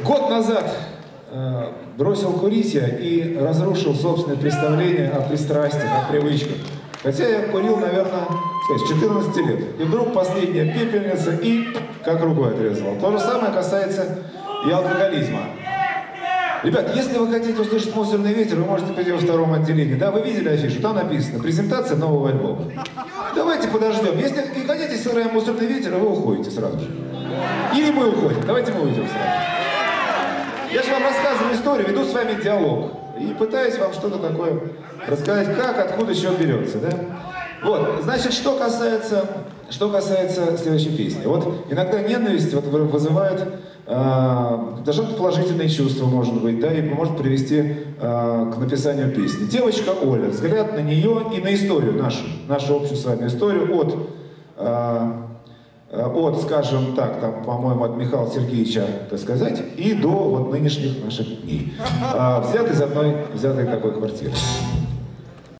Год назад бросил курить я и разрушил собственное представление о пристрастиях, о привычках. Хотя я курил, наверное, с 14 лет. И вдруг последняя пепельница и как рукой отрезал. То же самое касается и алкоголизма. Ребят, если вы хотите услышать «Мусорный ветер», вы можете пойти во втором отделении. Да, вы видели афишу? Там написано «Презентация нового альбома». Давайте подождем. Если не хотите, сыграем «Мусорный ветер», и вы уходите сразу же. Или мы уходим. Давайте мы уйдем сразу. Я же вам рассказываю историю, веду с вами диалог. И пытаюсь вам что-то такое рассказать, как, откуда еще берется, да? Вот, значит, что касается следующей песни. Вот иногда ненависть вызывает даже положительные чувства, может быть, да, и может привести к написанию песни. Девочка Оля, взгляд на нее и на историю нашу общую с вами историю от, скажем так, там, по-моему, от Михаила Сергеевича, так сказать, и до вот нынешних наших дней. Взят из одной такой квартиры.